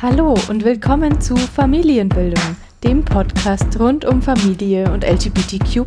Hallo und willkommen zu Familienbildung, dem Podcast rund um Familie und LGBTQ+.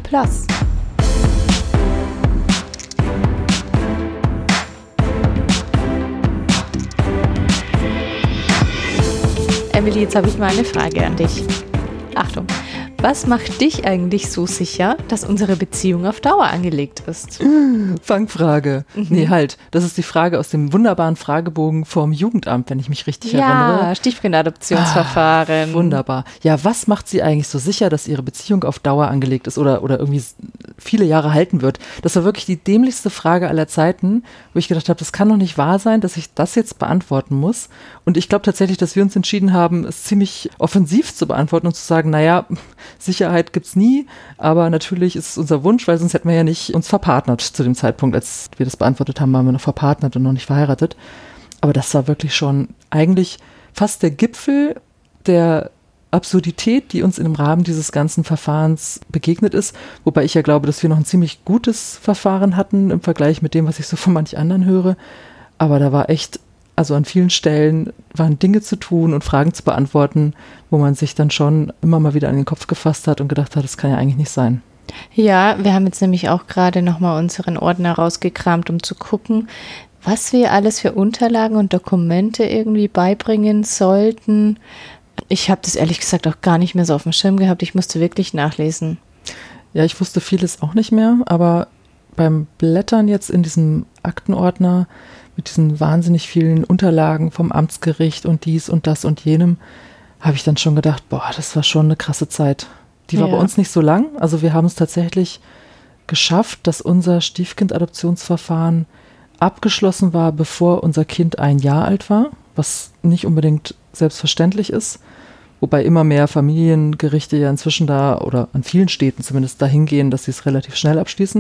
Emily, jetzt habe ich mal eine Frage an dich. Achtung, was macht dich eigentlich so sicher, dass unsere Beziehung auf Dauer angelegt ist? Fangfrage. Nee, halt. Das ist die Frage aus dem wunderbaren Fragebogen vom Jugendamt, wenn ich mich richtig erinnere. Ja, Stiefkindadoptionsverfahren. Wunderbar. Ja, was macht sie eigentlich so sicher, dass ihre Beziehung auf Dauer angelegt ist oder irgendwie viele Jahre halten wird? Das war wirklich die dämlichste Frage aller Zeiten, wo ich gedacht habe, das kann doch nicht wahr sein, dass ich das jetzt beantworten muss. Und ich glaube tatsächlich, dass wir uns entschieden haben, es ziemlich offensiv zu beantworten und zu sagen, naja, Sicherheit gibt's nie, aber natürlich ist es unser Wunsch, weil sonst hätten wir ja nicht uns verpartnert zu dem Zeitpunkt, als wir das beantwortet haben, waren wir noch verpartnert und noch nicht verheiratet. Aber das war wirklich schon eigentlich fast der Gipfel der Absurdität, die uns im Rahmen dieses ganzen Verfahrens begegnet ist, wobei ich ja glaube, dass wir noch ein ziemlich gutes Verfahren hatten im Vergleich mit dem, was ich so von manch anderen höre. Aber da war echt, also an vielen Stellen waren Dinge zu tun und Fragen zu beantworten, wo man sich dann schon immer mal wieder an den Kopf gefasst hat und gedacht hat, das kann ja eigentlich nicht sein. Ja, wir haben jetzt nämlich auch gerade nochmal unseren Ordner rausgekramt, um zu gucken, was wir alles für Unterlagen und Dokumente irgendwie beibringen sollten. Ich habe das ehrlich gesagt auch gar nicht mehr so auf dem Schirm gehabt. Ich musste wirklich nachlesen. Ja, ich wusste vieles auch nicht mehr, aber beim Blättern jetzt in diesem Aktenordner mit diesen wahnsinnig vielen Unterlagen vom Amtsgericht und dies und das und jenem, habe ich dann schon gedacht, boah, das war schon eine krasse Zeit. Die war bei uns nicht so lang. Also wir haben es tatsächlich geschafft, dass unser Stiefkind-Adoptionsverfahren abgeschlossen war, bevor unser Kind 1 Jahr alt war, was nicht unbedingt selbstverständlich ist. Wobei immer mehr Familiengerichte ja inzwischen da, oder an vielen Städten zumindest, dahin gehen, dass sie es relativ schnell abschließen.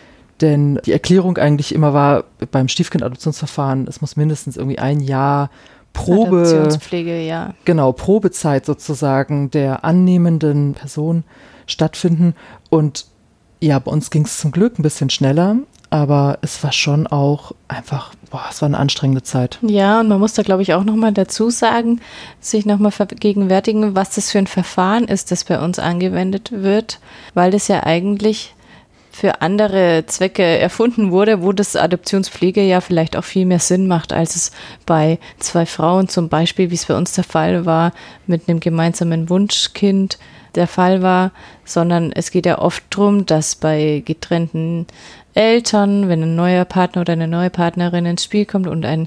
Denn die Erklärung eigentlich immer war, beim Stiefkind-Adoptionsverfahren, es muss mindestens irgendwie 1 Jahr Adoptionspflege, ja. Genau, Probezeit sozusagen der annehmenden Person stattfinden. Und ja, bei uns ging es zum Glück ein bisschen schneller, aber es war schon auch einfach, es war eine anstrengende Zeit. Ja, und man muss da, glaube ich, auch nochmal dazu sagen, sich nochmal vergegenwärtigen, was das für ein Verfahren ist, das bei uns angewendet wird, weil das ja eigentlich für andere Zwecke erfunden wurde, wo das Adoptionspflege ja vielleicht auch viel mehr Sinn macht, als es bei 2 Frauen zum Beispiel, wie es bei uns der Fall war, mit einem gemeinsamen Wunschkind der Fall war, sondern es geht ja oft darum, dass bei getrennten Eltern, wenn ein neuer Partner oder eine neue Partnerin ins Spiel kommt und ein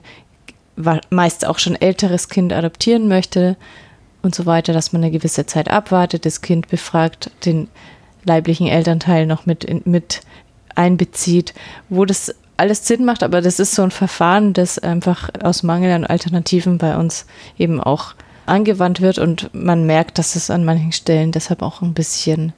meist auch schon älteres Kind adoptieren möchte und so weiter, dass man eine gewisse Zeit abwartet, das Kind befragt, den leiblichen Elternteil noch mit einbezieht, wo das alles Sinn macht, aber das ist so ein Verfahren, das einfach aus Mangel an Alternativen bei uns eben auch angewandt wird und man merkt, dass es an manchen Stellen deshalb auch ein bisschen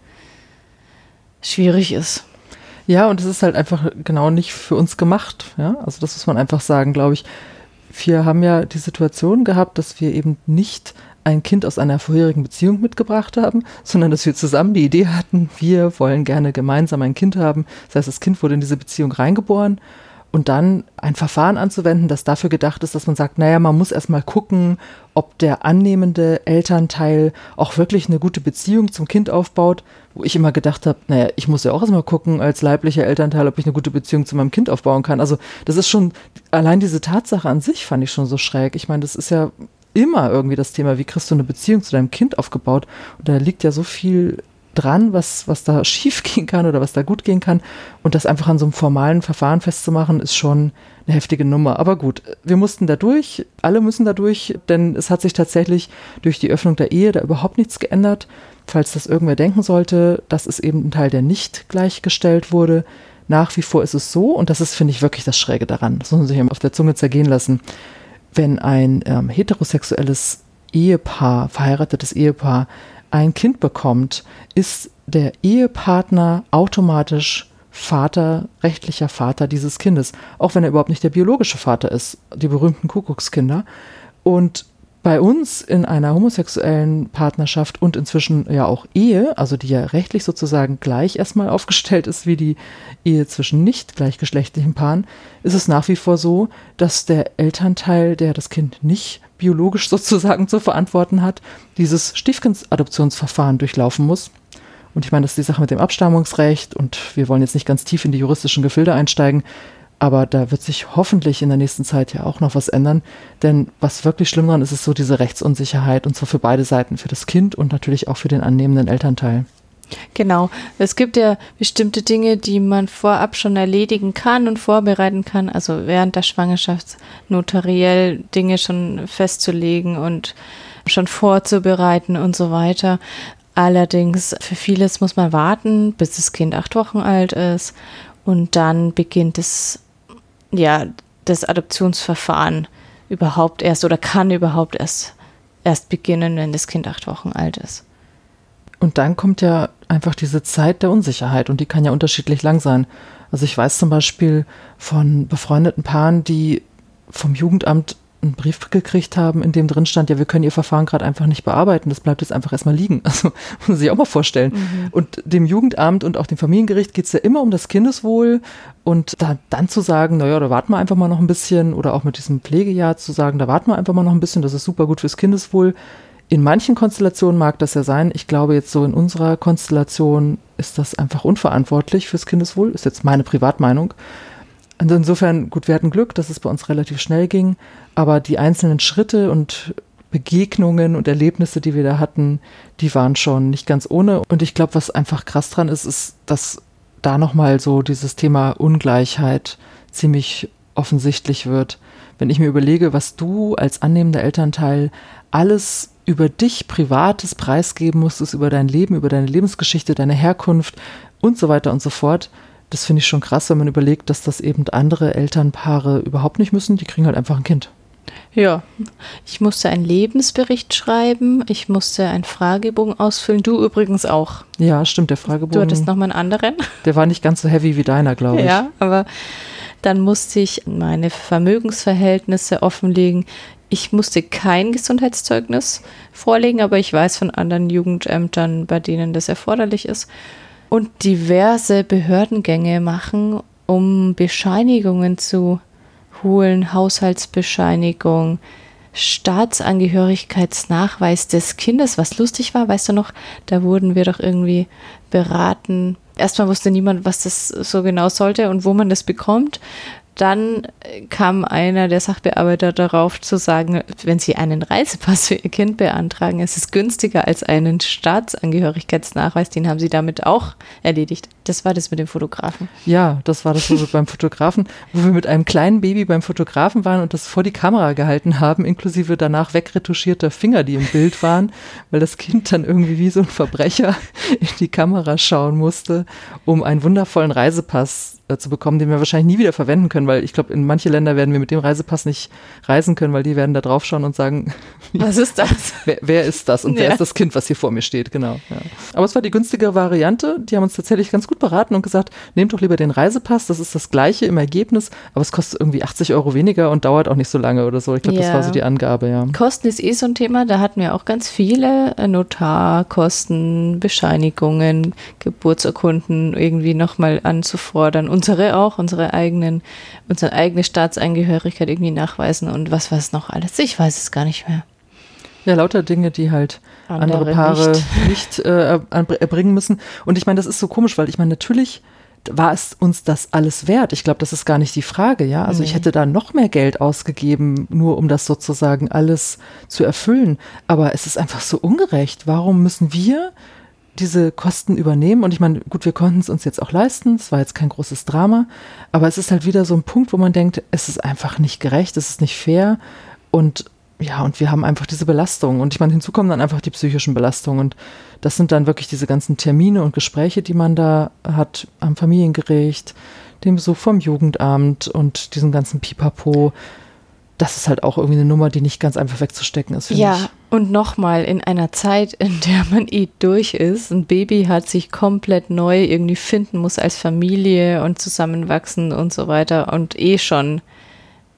schwierig ist. Ja, und es ist halt einfach genau nicht für uns gemacht. Ja? Also das muss man einfach sagen, glaube ich. Wir haben ja die Situation gehabt, dass wir eben nicht ein Kind aus einer vorherigen Beziehung mitgebracht haben, sondern dass wir zusammen die Idee hatten, wir wollen gerne gemeinsam ein Kind haben. Das heißt, das Kind wurde in diese Beziehung reingeboren und dann ein Verfahren anzuwenden, das dafür gedacht ist, dass man sagt, naja, man muss erstmal gucken, ob der annehmende Elternteil auch wirklich eine gute Beziehung zum Kind aufbaut, wo ich immer gedacht habe, naja, ich muss ja auch erstmal gucken als leiblicher Elternteil, ob ich eine gute Beziehung zu meinem Kind aufbauen kann. Also das ist schon, allein diese Tatsache an sich fand ich schon so schräg. Ich meine, das ist ja immer irgendwie das Thema, wie kriegst du eine Beziehung zu deinem Kind aufgebaut? Und da liegt ja so viel dran, was da schief gehen kann oder was da gut gehen kann. Und das einfach an so einem formalen Verfahren festzumachen, ist schon eine heftige Nummer. Aber gut, wir mussten da durch, alle müssen da durch, denn es hat sich tatsächlich durch die Öffnung der Ehe da überhaupt nichts geändert. Falls das irgendwer denken sollte, das ist eben ein Teil, der nicht gleichgestellt wurde. Nach wie vor ist es so, und das ist, finde ich, wirklich das Schräge daran. Das muss man sich auf der Zunge zergehen lassen. Wenn ein heterosexuelles Ehepaar, verheiratetes Ehepaar, ein Kind bekommt, ist der Ehepartner automatisch rechtlicher Vater dieses Kindes, auch wenn er überhaupt nicht der biologische Vater ist, die berühmten Kuckuckskinder. Und bei uns in einer homosexuellen Partnerschaft und inzwischen ja auch Ehe, also die ja rechtlich sozusagen gleich erstmal aufgestellt ist wie die Ehe zwischen nicht gleichgeschlechtlichen Paaren, ist es nach wie vor so, dass der Elternteil, der das Kind nicht biologisch sozusagen zu verantworten hat, dieses Stiefkindadoptionsverfahren durchlaufen muss. Und ich meine, das ist die Sache mit dem Abstammungsrecht und wir wollen jetzt nicht ganz tief in die juristischen Gefilde einsteigen, aber da wird sich hoffentlich in der nächsten Zeit ja auch noch was ändern, denn was wirklich schlimm daran ist, ist so diese Rechtsunsicherheit und zwar für beide Seiten, für das Kind und natürlich auch für den annehmenden Elternteil. Genau, es gibt ja bestimmte Dinge, die man vorab schon erledigen kann und vorbereiten kann, also während der Schwangerschaft notariell Dinge schon festzulegen und schon vorzubereiten und so weiter. Allerdings für vieles muss man warten, bis das Kind 8 Wochen alt ist und dann beginnt das Adoptionsverfahren überhaupt erst oder kann überhaupt erst beginnen, wenn das Kind 8 Wochen alt ist. Und dann kommt ja einfach diese Zeit der Unsicherheit und die kann ja unterschiedlich lang sein. Also ich weiß zum Beispiel von befreundeten Paaren, die vom Jugendamt einen Brief gekriegt haben, in dem drin stand, ja, wir können ihr Verfahren gerade einfach nicht bearbeiten, das bleibt jetzt einfach erstmal liegen. Also muss man sich auch mal vorstellen. Mhm. Und dem Jugendamt und auch dem Familiengericht geht es ja immer um das Kindeswohl und dann zu sagen, naja, da warten wir einfach mal noch ein bisschen oder auch mit diesem Pflegejahr zu sagen, da warten wir einfach mal noch ein bisschen, das ist super gut fürs Kindeswohl. In manchen Konstellationen mag das ja sein. Ich glaube jetzt so in unserer Konstellation ist das einfach unverantwortlich fürs Kindeswohl, ist jetzt meine Privatmeinung. Und insofern, gut, wir hatten Glück, dass es bei uns relativ schnell ging, aber die einzelnen Schritte und Begegnungen und Erlebnisse, die wir da hatten, die waren schon nicht ganz ohne. Und ich glaube, was einfach krass dran ist, ist, dass da nochmal so dieses Thema Ungleichheit ziemlich offensichtlich wird. Wenn ich mir überlege, was du als annehmender Elternteil alles über dich Privates preisgeben musstest, über dein Leben, über deine Lebensgeschichte, deine Herkunft und so weiter und so fort. Das finde ich schon krass, wenn man überlegt, dass das eben andere Elternpaare überhaupt nicht müssen. Die kriegen halt einfach ein Kind. Ja, ich musste einen Lebensbericht schreiben, ich musste einen Fragebogen ausfüllen, du übrigens auch. Ja, stimmt, der Fragebogen. Du hattest nochmal einen anderen. Der war nicht ganz so heavy wie deiner, glaube ich. Ja, aber dann musste ich meine Vermögensverhältnisse offenlegen. Ich musste kein Gesundheitszeugnis vorlegen, aber ich weiß von anderen Jugendämtern, bei denen das erforderlich ist. Und diverse Behördengänge machen, um Bescheinigungen zu holen, Haushaltsbescheinigung, Staatsangehörigkeitsnachweis des Kindes, was lustig war, weißt du noch, da wurden wir doch irgendwie beraten. Erstmal wusste niemand, was das so genau sollte und wo man das bekommt. Dann kam einer der Sachbearbeiter darauf zu sagen, wenn Sie einen Reisepass für Ihr Kind beantragen, ist es günstiger als einen Staatsangehörigkeitsnachweis. Den haben Sie damit auch erledigt. Das war das mit dem Fotografen. Ja, das war das, wo wir beim Fotografen, wo wir mit einem kleinen Baby beim Fotografen waren und das vor die Kamera gehalten haben, inklusive danach wegretuschierter Finger, die im Bild waren, weil das Kind dann irgendwie wie so ein Verbrecher in die Kamera schauen musste, um einen wundervollen Reisepass zu bekommen, den wir wahrscheinlich nie wieder verwenden können, weil ich glaube, in manche Länder werden wir mit dem Reisepass nicht reisen können, weil die werden da drauf schauen und sagen, was ist das? Wer ist das und wer ist das Kind, was hier vor mir steht, genau. Ja. Aber es war die günstigere Variante, die haben uns tatsächlich ganz gut beraten und gesagt, nehmt doch lieber den Reisepass, das ist das Gleiche im Ergebnis, aber es kostet irgendwie 80 € weniger und dauert auch nicht so lange oder so. Ich glaube, das war so die Angabe, ja. Kosten ist so ein Thema, da hatten wir auch ganz viele Notarkosten, Bescheinigungen, Geburtsurkunden irgendwie nochmal anzufordern, unsere eigene Staatsangehörigkeit irgendwie nachweisen und was weiß noch alles. Ich weiß es gar nicht mehr. Ja, lauter Dinge, die halt andere Paare nicht erbringen müssen. Und ich meine, das ist so komisch, weil ich meine, natürlich war es uns das alles wert. Ich glaube, das ist gar nicht die Frage, ja. Also ich hätte da noch mehr Geld ausgegeben, nur um das sozusagen alles zu erfüllen. Aber es ist einfach so ungerecht. Warum müssen wir diese Kosten übernehmen? Und ich meine, gut, wir konnten es uns jetzt auch leisten, es war jetzt kein großes Drama, aber es ist halt wieder so ein Punkt, wo man denkt, es ist einfach nicht gerecht, es ist nicht fair und ja, und wir haben einfach diese Belastung und ich meine, hinzu kommen dann einfach die psychischen Belastungen und das sind dann wirklich diese ganzen Termine und Gespräche, die man da hat am Familiengericht, den Besuch vom Jugendamt und diesen ganzen Pipapo. Das ist halt auch irgendwie eine Nummer, die nicht ganz einfach wegzustecken ist, finde ich. Ja, und nochmal in einer Zeit, in der man durch ist, ein Baby hat sich komplett neu irgendwie finden muss als Familie und zusammenwachsen und so weiter und schon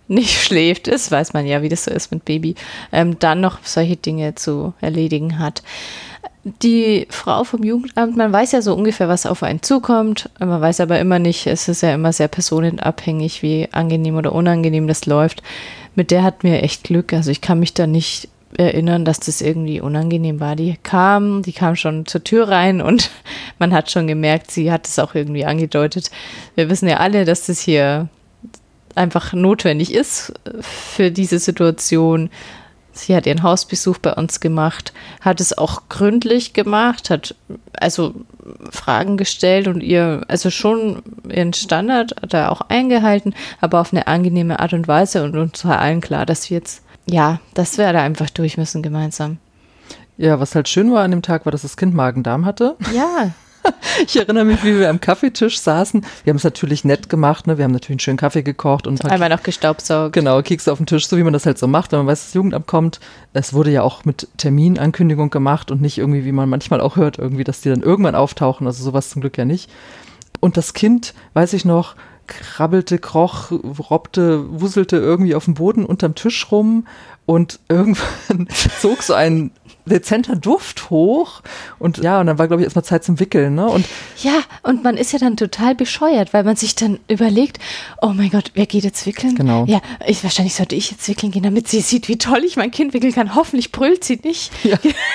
nicht schläft, das weiß man ja, wie das so ist mit Baby, dann noch solche Dinge zu erledigen hat. Die Frau vom Jugendamt, man weiß ja so ungefähr, was auf einen zukommt, man weiß aber immer nicht, es ist ja immer sehr personenabhängig, wie angenehm oder unangenehm das läuft. Mit der hatten wir echt Glück, also ich kann mich da nicht erinnern, dass das irgendwie unangenehm war. Die kam schon zur Tür rein und man hat schon gemerkt, sie hat es auch irgendwie angedeutet. Wir wissen ja alle, dass das hier einfach notwendig ist für diese Situation. Sie hat ihren Hausbesuch bei uns gemacht, hat es auch gründlich gemacht, hat also Fragen gestellt und also schon ihren Standard hat er auch eingehalten, aber auf eine angenehme Art und Weise und uns war allen klar, dass wir da einfach durch müssen gemeinsam. Ja, was halt schön war an dem Tag, war, dass das Kind Magen-Darm hatte. Ja. Ich erinnere mich, wie wir am Kaffeetisch saßen. Wir haben es natürlich nett gemacht, ne? Wir haben natürlich einen schönen Kaffee gekocht und einmal noch gestaubsaugt. Genau, Kekse auf den Tisch, so wie man das halt so macht, wenn man weiß, das Jugendamt kommt. Es wurde ja auch mit Terminankündigung gemacht und nicht irgendwie, wie man manchmal auch hört, irgendwie, dass die dann irgendwann auftauchen. Also sowas zum Glück ja nicht. Und das Kind, weiß ich noch, krabbelte, kroch, robbte, wuselte irgendwie auf dem Boden unterm Tisch rum und irgendwann zog so ein dezenter Duft hoch und ja, und dann war, glaube ich, erstmal Zeit zum Wickeln, ne? Und ja, und man ist ja dann total bescheuert, weil man sich dann überlegt, oh mein Gott, wer geht jetzt wickeln? Genau. Ja, wahrscheinlich sollte ich jetzt wickeln gehen, damit sie sieht, wie toll ich mein Kind wickeln kann. Hoffentlich brüllt sie nicht. Ja.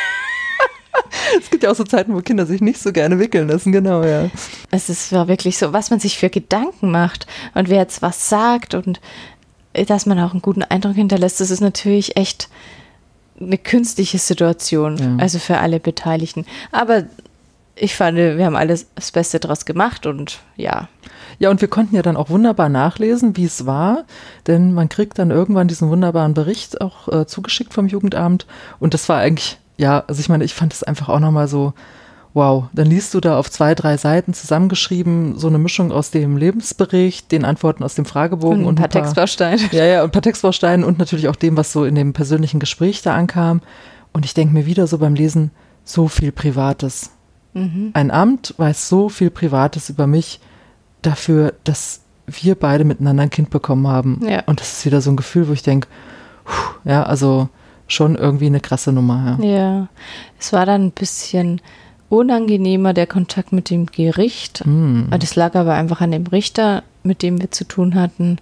Es gibt ja auch so Zeiten, wo Kinder sich nicht so gerne wickeln lassen, genau, ja. War wirklich so, was man sich für Gedanken macht und wer jetzt was sagt und dass man auch einen guten Eindruck hinterlässt, das ist natürlich echt eine künstliche Situation, ja. Also für alle Beteiligten. Aber ich fand, wir haben alles das Beste draus gemacht und ja. Ja, und wir konnten ja dann auch wunderbar nachlesen, wie es war, denn man kriegt dann irgendwann diesen wunderbaren Bericht auch zugeschickt vom Jugendamt und das war eigentlich, ja, also ich meine, ich fand es einfach auch nochmal so, wow, dann liest du da auf 2, 3 Seiten zusammengeschrieben, so eine Mischung aus dem Lebensbericht, den Antworten aus dem Fragebogen und ein paar Textbausteine. Ja, und ein paar Textbausteinen und natürlich auch dem, was so in dem persönlichen Gespräch da ankam. Und ich denke mir wieder so beim Lesen, so viel Privates. Mhm. Ein Amt weiß so viel Privates über mich dafür, dass wir beide miteinander ein Kind bekommen haben. Ja. Und das ist wieder so ein Gefühl, wo ich denke, ja, also schon irgendwie eine krasse Nummer. Ja, es war dann ein bisschen unangenehmer, der Kontakt mit dem Gericht. Das lag aber einfach an dem Richter, mit dem wir zu tun hatten.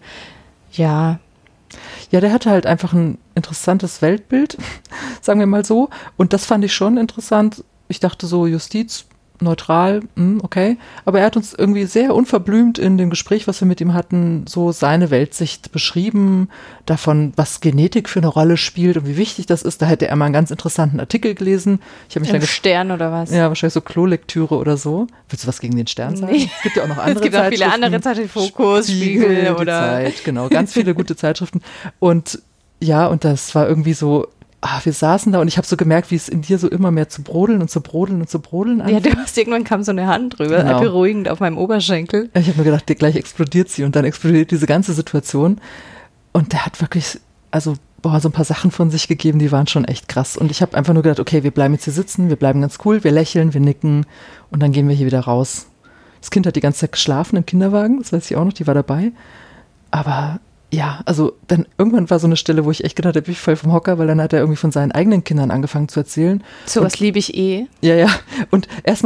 Ja. Ja, der hatte halt einfach ein interessantes Weltbild, sagen wir mal so. Und das fand ich schon interessant. Ich dachte so, Justiz, neutral, okay. Aber er hat uns irgendwie sehr unverblümt in dem Gespräch, was wir mit ihm hatten, so seine Weltsicht beschrieben, davon, was Genetik für eine Rolle spielt und wie wichtig das ist. Da hätte er mal einen ganz interessanten Artikel gelesen. Ich habe mich Im Stern oder was? Ja, wahrscheinlich so Klolektüre oder so. Willst du was gegen den Stern sagen? Nee. Es gibt ja auch noch andere Zeitschriften. Es gibt auch viele andere Zeitschriften, Fokus, Spiegel oder Zeit, genau, ganz viele gute Zeitschriften. Und ja, und das war irgendwie so, wir saßen da und ich habe so gemerkt, wie es in dir so immer mehr zu brodeln und zu brodeln und zu brodeln anfing. Ja, irgendwann kam so eine Hand drüber, genau. Beruhigend auf meinem Oberschenkel. Ich habe mir gedacht, gleich explodiert sie und dann explodiert diese ganze Situation. Und der hat wirklich, also so ein paar Sachen von sich gegeben, die waren schon echt krass. Und ich habe einfach nur gedacht, okay, wir bleiben jetzt hier sitzen, wir bleiben ganz cool, wir lächeln, wir nicken und dann gehen wir hier wieder raus. Das Kind hat die ganze Zeit geschlafen im Kinderwagen, das weiß ich auch noch, die war dabei. Aber ja, also dann irgendwann war so eine Stelle, wo ich echt gedacht habe, ich voll vom Hocker, weil dann hat er irgendwie von seinen eigenen Kindern angefangen zu erzählen. Sowas liebe ich eh. Ja. Und erst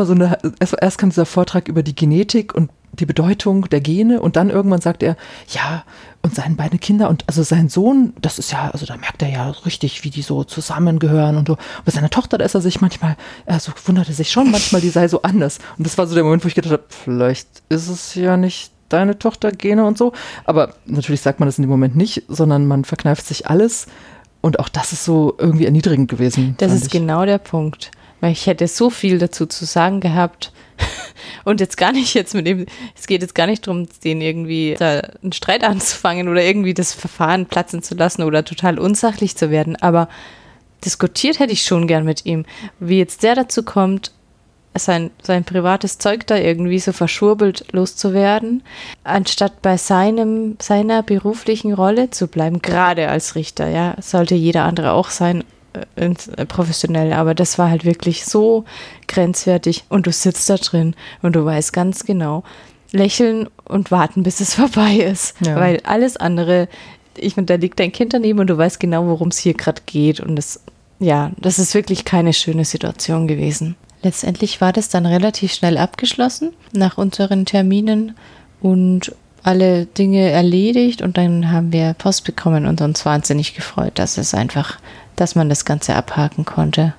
kam dieser Vortrag über die Genetik und die Bedeutung der Gene und dann irgendwann sagt er, ja, und seine beiden Kinder und also sein Sohn, das ist ja, also da merkt er ja richtig, wie die so zusammengehören und so. Und bei seiner Tochter, da ist er sich manchmal, so wunderte sich schon manchmal, die sei so anders. Und das war so der Moment, wo ich gedacht habe, vielleicht ist es ja nicht deine Tochter Gene und so. Aber natürlich sagt man das in dem Moment nicht, sondern man verkneift sich alles. Und auch das ist so irgendwie erniedrigend gewesen. Das ist genau der Punkt. Weil ich hätte so viel dazu zu sagen gehabt. Und es geht jetzt gar nicht darum, den irgendwie da einen Streit anzufangen oder irgendwie das Verfahren platzen zu lassen oder total unsachlich zu werden. Aber diskutiert hätte ich schon gern mit ihm. Wie jetzt der dazu kommt, sein privates Zeug da irgendwie so verschwurbelt loszuwerden, anstatt bei seiner beruflichen Rolle zu bleiben, gerade als Richter, ja, sollte jeder andere auch sein, professionell, aber das war halt wirklich so grenzwertig und du sitzt da drin und du weißt ganz genau, lächeln und warten, bis es vorbei ist, weil alles andere da liegt dein Kind daneben und du weißt genau, worum es hier gerade geht. Und das ist wirklich keine schöne Situation gewesen. Letztendlich war das dann relativ schnell abgeschlossen nach unseren Terminen und alle Dinge erledigt. Und dann haben wir Post bekommen und uns wahnsinnig gefreut, dass man das Ganze abhaken konnte.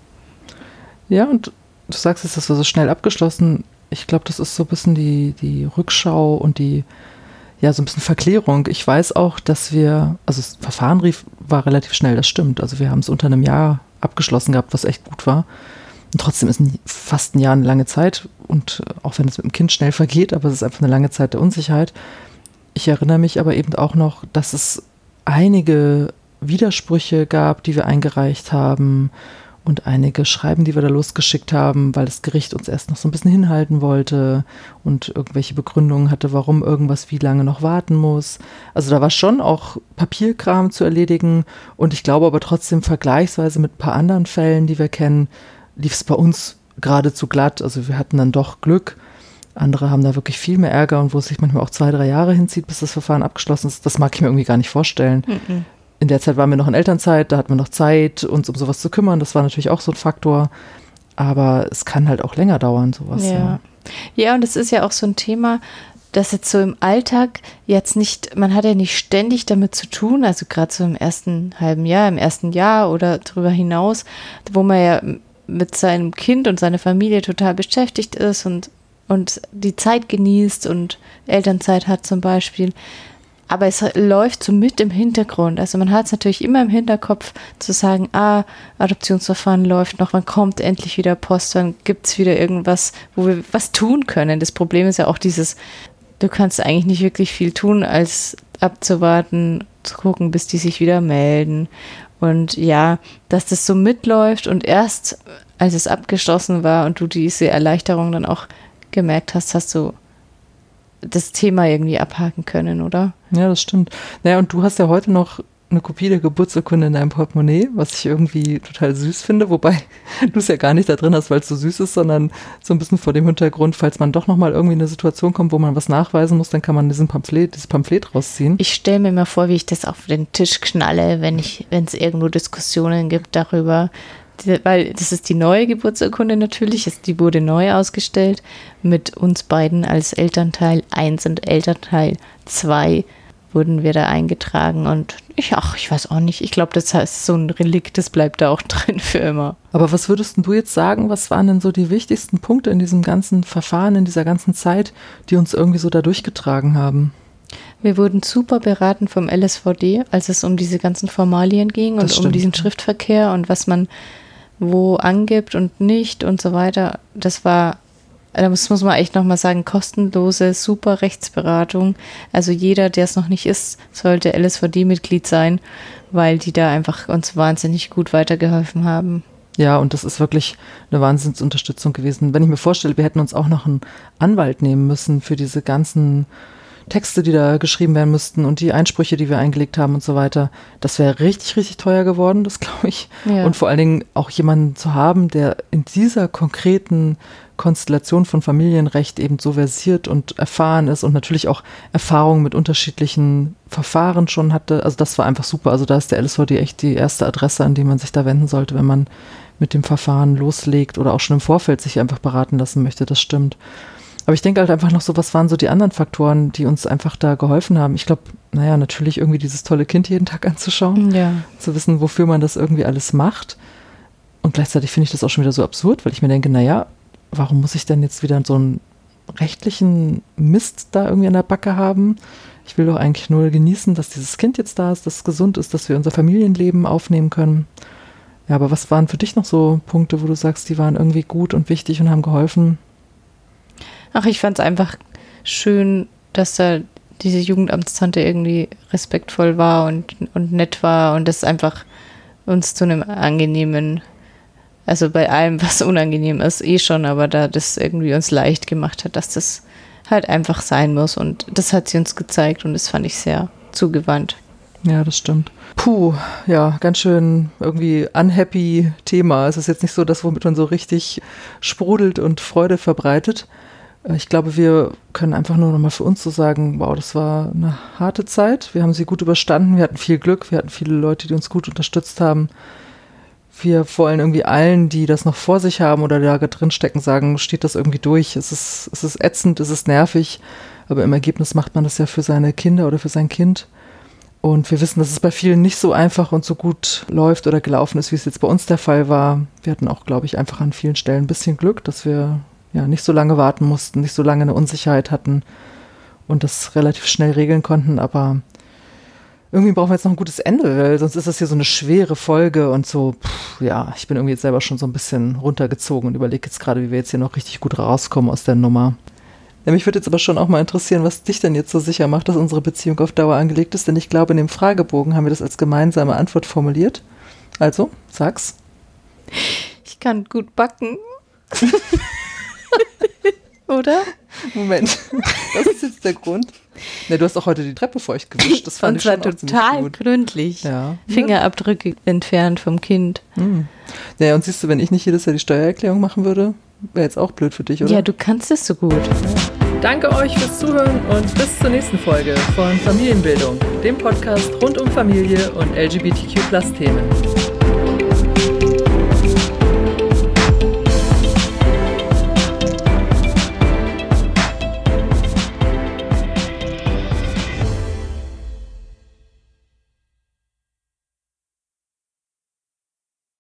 Ja, und du sagst jetzt, das war so schnell abgeschlossen. Ich glaube, das ist so ein bisschen die Rückschau und so ein bisschen Verklärung. Ich weiß auch, dass das Verfahren war relativ schnell, das stimmt. Also wir haben es unter einem Jahr abgeschlossen gehabt, was echt gut war. Und trotzdem ist fast ein Jahr eine lange Zeit. Und auch wenn es mit dem Kind schnell vergeht, aber es ist einfach eine lange Zeit der Unsicherheit. Ich erinnere mich aber eben auch noch, dass es einige Widersprüche gab, die wir eingereicht haben und einige Schreiben, die wir da losgeschickt haben, weil das Gericht uns erst noch so ein bisschen hinhalten wollte und irgendwelche Begründungen hatte, warum irgendwas wie lange noch warten muss. Also da war schon auch Papierkram zu erledigen und ich glaube aber trotzdem vergleichsweise mit ein paar anderen Fällen, die wir kennen, lief es bei uns geradezu glatt. Also wir hatten dann doch Glück. Andere haben da wirklich viel mehr Ärger und wo es sich manchmal auch 2-3 Jahre hinzieht, bis das Verfahren abgeschlossen ist. Das mag ich mir irgendwie gar nicht vorstellen. Mhm. In der Zeit waren wir noch in Elternzeit, da hatten wir noch Zeit, uns um sowas zu kümmern. Das war natürlich auch so ein Faktor. Aber es kann halt auch länger dauern, sowas. Ja, und es ist ja auch so ein Thema, das jetzt so im Alltag jetzt nicht, man hat ja nicht ständig damit zu tun, also gerade so im ersten halben Jahr, im ersten Jahr oder darüber hinaus, wo man ja mit seinem Kind und seiner Familie total beschäftigt ist und die Zeit genießt und Elternzeit hat zum Beispiel. Aber es läuft so mit im Hintergrund. Also man hat es natürlich immer im Hinterkopf zu sagen, Adoptionsverfahren läuft noch, wann kommt endlich wieder Post, wann gibt es wieder irgendwas, wo wir was tun können. Das Problem ist ja auch du kannst eigentlich nicht wirklich viel tun, als abzuwarten, zu gucken, bis die sich wieder melden. Und ja, dass das so mitläuft und erst als es abgeschlossen war und du diese Erleichterung dann auch gemerkt hast du das Thema irgendwie abhaken können, oder? Ja, das stimmt. Naja, und du hast ja heute noch eine Kopie der Geburtsurkunde in deinem Portemonnaie, was ich irgendwie total süß finde, wobei du es ja gar nicht da drin hast, weil es so süß ist, sondern so ein bisschen vor dem Hintergrund, falls man doch nochmal irgendwie in eine Situation kommt, wo man was nachweisen muss, dann kann man dieses Pamphlet rausziehen. Ich stelle mir mal vor, wie ich das auf den Tisch knalle, wenn es irgendwo Diskussionen gibt darüber, weil das ist die neue Geburtsurkunde natürlich, die wurde neu ausgestellt mit uns beiden als Elternteil 1 und Elternteil 2 wurden wir da eingetragen und ich weiß auch nicht, ich glaube, das heißt so ein Relikt, das bleibt da auch drin für immer. Aber was würdest du jetzt sagen, was waren denn so die wichtigsten Punkte in diesem ganzen Verfahren, in dieser ganzen Zeit, die uns irgendwie so da durchgetragen haben? Wir wurden super beraten vom LSVD, als es um diese ganzen Formalien ging und um diesen Schriftverkehr und was man wo angibt und nicht und so weiter. Das muss man echt nochmal sagen, kostenlose, super Rechtsberatung. Also jeder, der es noch nicht ist, sollte LSVD-Mitglied sein, weil die da einfach uns wahnsinnig gut weitergeholfen haben. Ja, und das ist wirklich eine Wahnsinnsunterstützung gewesen. Wenn ich mir vorstelle, wir hätten uns auch noch einen Anwalt nehmen müssen für diese ganzen Texte, die da geschrieben werden müssten und die Einsprüche, die wir eingelegt haben und so weiter, das wäre richtig, richtig teuer geworden, das glaube ich. Ja. Und vor allen Dingen auch jemanden zu haben, der in dieser konkreten Konstellation von Familienrecht eben so versiert und erfahren ist und natürlich auch Erfahrung mit unterschiedlichen Verfahren schon hatte. Also das war einfach super. Also da ist der LSVD echt die erste Adresse, an die man sich da wenden sollte, wenn man mit dem Verfahren loslegt oder auch schon im Vorfeld sich einfach beraten lassen möchte. Das stimmt. Aber ich denke halt einfach noch so, was waren so die anderen Faktoren, die uns einfach da geholfen haben? Ich glaube, natürlich irgendwie dieses tolle Kind jeden Tag anzuschauen, zu wissen, wofür man das irgendwie alles macht. Und gleichzeitig finde ich das auch schon wieder so absurd, weil ich mir denke, warum muss ich denn jetzt wieder so einen rechtlichen Mist da irgendwie an der Backe haben? Ich will doch eigentlich nur genießen, dass dieses Kind jetzt da ist, dass es gesund ist, dass wir unser Familienleben aufnehmen können. Ja, aber was waren für dich noch so Punkte, wo du sagst, die waren irgendwie gut und wichtig und haben geholfen? Ach, ich fand es einfach schön, dass da diese Jugendamtstante irgendwie respektvoll war und nett war und das einfach uns zu einem angenehmen, also bei allem, was unangenehm ist, schon, aber da das irgendwie uns leicht gemacht hat, dass das halt einfach sein muss und das hat sie uns gezeigt und das fand ich sehr zugewandt. Ja, das stimmt. Puh, ja, ganz schön irgendwie unhappy Thema. Es ist jetzt nicht so das, womit man so richtig sprudelt und Freude verbreitet. Ich glaube, wir können einfach nur noch mal für uns so sagen, wow, das war eine harte Zeit. Wir haben sie gut überstanden. Wir hatten viel Glück. Wir hatten viele Leute, die uns gut unterstützt haben. Wir wollen irgendwie allen, die das noch vor sich haben oder da drin stecken, sagen, steht das irgendwie durch. Es ist ätzend, es ist nervig, aber im Ergebnis macht man das ja für seine Kinder oder für sein Kind. Und wir wissen, dass es bei vielen nicht so einfach und so gut läuft oder gelaufen ist, wie es jetzt bei uns der Fall war. Wir hatten auch, glaube ich, einfach an vielen Stellen ein bisschen Glück, dass wir ja nicht so lange warten mussten, nicht so lange eine Unsicherheit hatten und das relativ schnell regeln konnten. Aber irgendwie brauchen wir jetzt noch ein gutes Ende, weil sonst ist das hier so eine schwere Folge und so, ich bin irgendwie jetzt selber schon so ein bisschen runtergezogen und überlege jetzt gerade, wie wir jetzt hier noch richtig gut rauskommen aus der Nummer. Mich würde jetzt aber schon auch mal interessieren, was dich denn jetzt so sicher macht, dass unsere Beziehung auf Dauer angelegt ist, denn ich glaube, in dem Fragebogen haben wir das als gemeinsame Antwort formuliert. Also, sag's. Ich kann gut backen. Oder? Moment, das ist jetzt der Grund. Ne, du hast auch heute die Treppe feucht gewischt. Das fand ich schon total gründlich. Ja. Fingerabdrücke entfernt vom Kind. Ja, und siehst du, wenn ich nicht jedes Jahr die Steuererklärung machen würde, wäre jetzt auch blöd für dich, oder? Ja, du kannst es so gut. Danke euch fürs Zuhören und bis zur nächsten Folge von Familienbildung, dem Podcast rund um Familie und LGBTQ+-Themen.